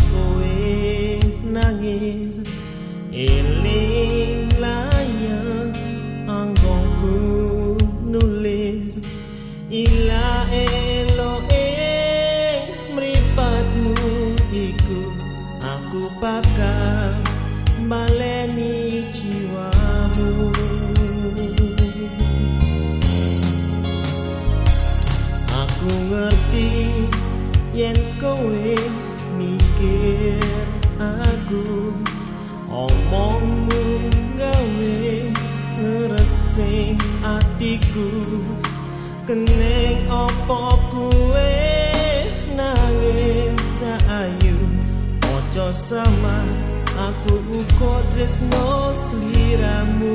kowe nangis eling layang anggongku nulis ila eloe mripatmu iku aku bakal baleni jiwamu. Aku ngerti yen kowe mikir aku omongmu gawe ngeresing atiku keneng opo kowe nangis ayu ojo sama aku uga tresno sliramu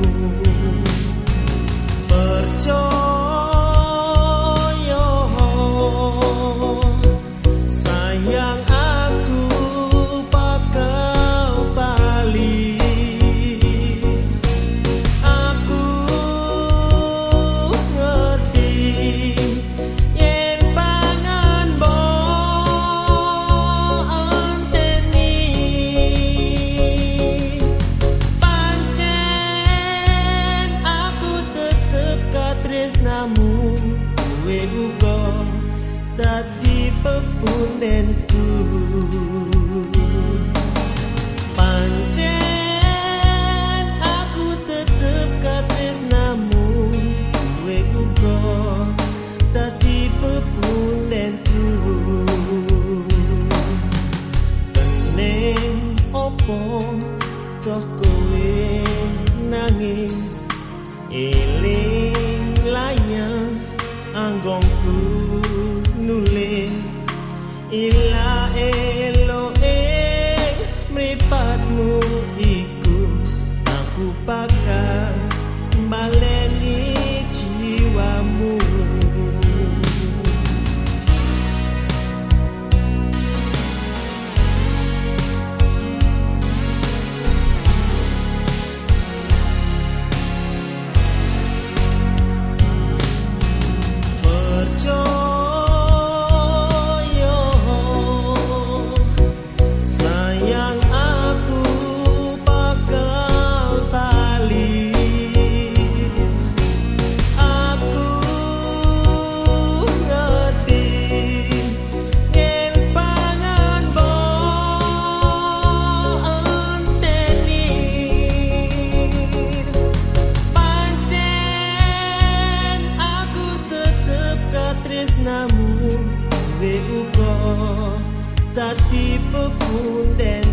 percaya sayang aku bakal bali aku ngerti yen pangan mbok anteni pancen aku tetep katresnamu kowe uga dadi pepundhenku pancen aku tetep katresnamu kowe uga dadi pepundhenku teneng opo toh kowe nangis eling layang anggongku nulis ila eloe mripatmu iku aku bakal baleni jiwamu. Tresnamu kowe uga dadi pepundhen